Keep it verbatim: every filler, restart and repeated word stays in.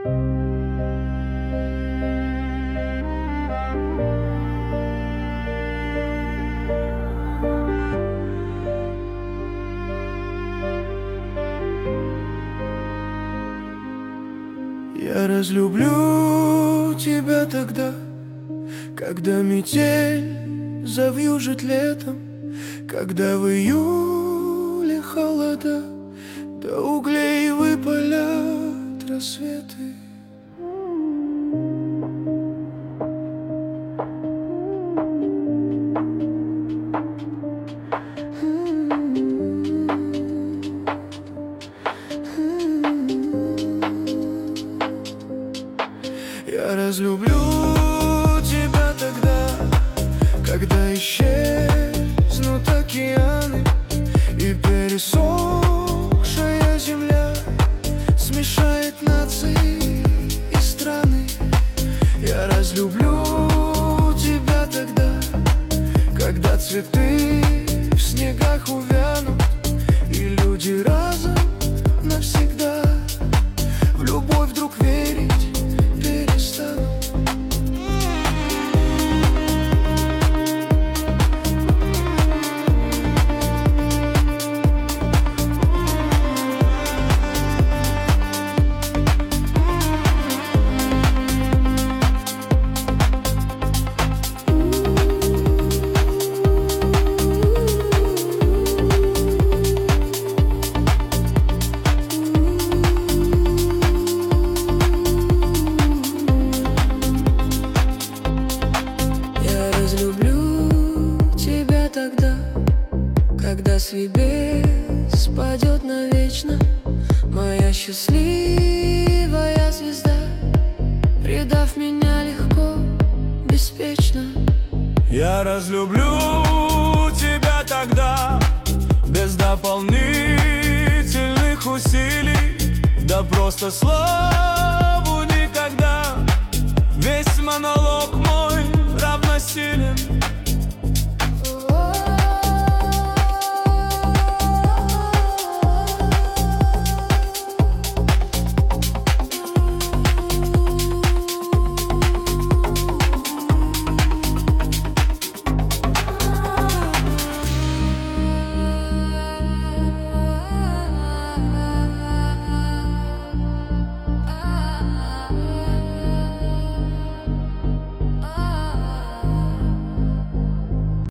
Я разлюблю тебя тогда, когда метель завьюжит летом, когда в июле холода до углей выпалят рассветы. Я разлюблю тебя тогда, когда исчезнут океаны и пересохшая земля смешает нации и страны. Я разлюблю тебя тогда, когда цветы в снегах увянут и люди разом навсегда в любовь вдруг верить перестанут. Когда свибе спадет навечно моя счастливая звезда, предав меня легко, беспечно. Я разлюблю тебя тогда, без дополнительных усилий, да просто славу никогда. Весь монолог мой равносилен